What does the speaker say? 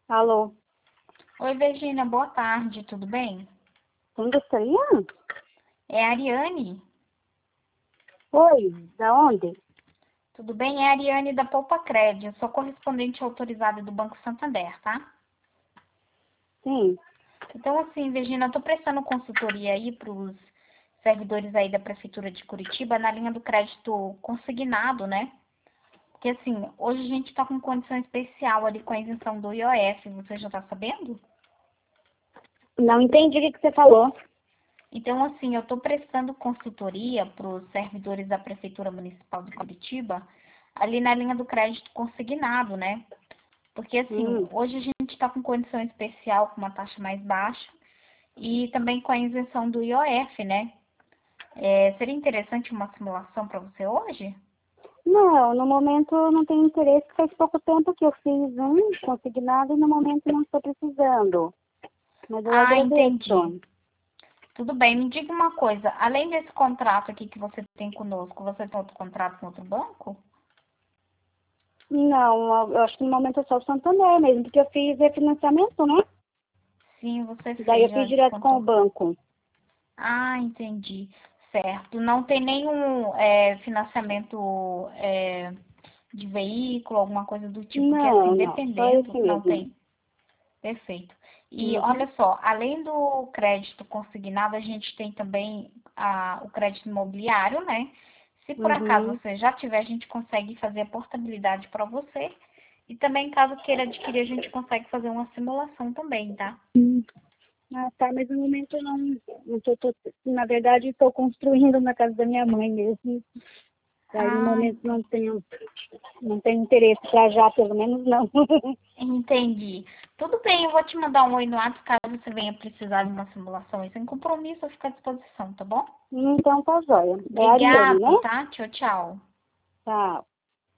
Alô, Oi, Virginia, boa tarde, tudo bem? quem gostaria? É a Ariane. Oi, da onde? Tudo bem? É a Ariane da Poupa Crédito. Eu sou correspondente autorizada do Banco Santander, tá? Sim. Então, assim, Virginia, eu tô prestando consultoria aí para os servidores aí da Prefeitura de Curitiba na linha do crédito consignado, né? Porque, assim, hoje a gente tá com condição especial ali com a isenção do IOF, você já tá sabendo? Não entendi o que você falou. Então, assim, eu estou prestando consultoria para os servidores da Prefeitura Municipal de Curitiba, ali na linha do crédito consignado, né? Porque, assim, Hum. hoje a gente está com condição especial, com uma taxa mais baixa, e também com a isenção do IOF, né? Seria interessante uma simulação para você hoje? Não, no momento eu não tenho interesse, faz pouco tempo que eu fiz um consignado e no momento não estou precisando. Mas eu Ah, entendi. agradeço. Tudo bem, me diga uma coisa, além desse contrato aqui que você tem conosco, você tem outro contrato com outro banco? Não, eu acho que no momento é só o Santander mesmo, porque eu fiz refinanciamento, né? Sim, você Daí fez, eu já fiz direto com o descontou. banco. Ah, entendi. Certo. Não tem nenhum financiamento de veículo, alguma coisa do tipo, porque assim, Não, não, só dependendo, esse não mesmo. tem. Perfeito. E Uhum, olha só, além do crédito consignado, a gente tem também o crédito imobiliário, né? Se por acaso uhum. você já tiver, a gente consegue fazer a portabilidade para você. E também, caso queira adquirir, a gente consegue fazer uma simulação também, tá? Ah, tá, mas no momento eu não na verdade estou construindo na casa da minha mãe mesmo. Daí no Ah, momento não tenho interesse para já, pelo menos não. entendi. Tudo bem, eu vou te mandar um oi no WhatsApp caso você venha precisar de uma simulação aí sem compromisso, eu fico à disposição, tá bom? Então tá jóia. É a Ariane, né? Obrigada, tá? Tchau, tchau. Tá.